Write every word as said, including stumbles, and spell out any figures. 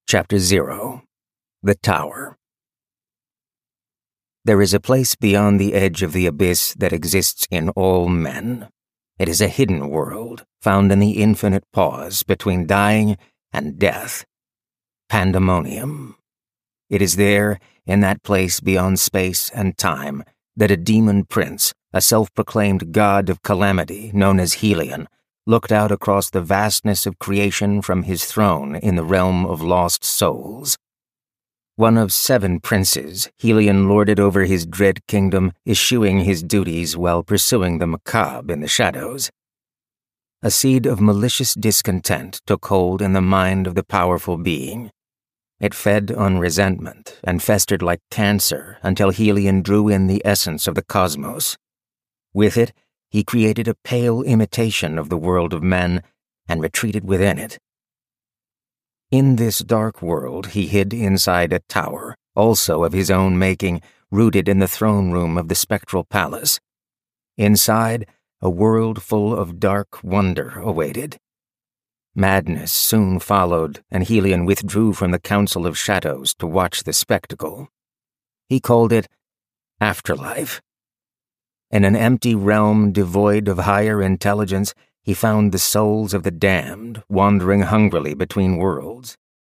Chapter Zero. The Tower. There is a place beyond the edge of the abyss that exists in all men. It is a hidden world, found in the infinite pause between dying and death. Pandemonium. It is there, in that place beyond space and time, that a demon prince, a self-proclaimed god of calamity known as Helion, looked out across the vastness of creation from his throne in the realm of lost souls. One of seven princes, Helion lorded over his dread kingdom, eschewing his duties while pursuing the macabre in the shadows. A seed of malicious discontent took hold in the mind of the powerful being. It fed on resentment and festered like cancer until Helion drew in the essence of the cosmos. With it, he created a pale imitation of the world of men and retreated within it. In this dark world he hid inside a tower, also of his own making, rooted in the throne room of the spectral palace. Inside, a world full of dark wonder awaited. Madness soon followed, and Helion withdrew from the Council of Shadows to watch the spectacle. He called it Afterlife. In an empty realm devoid of higher intelligence, he found the souls of the damned wandering hungrily between worlds.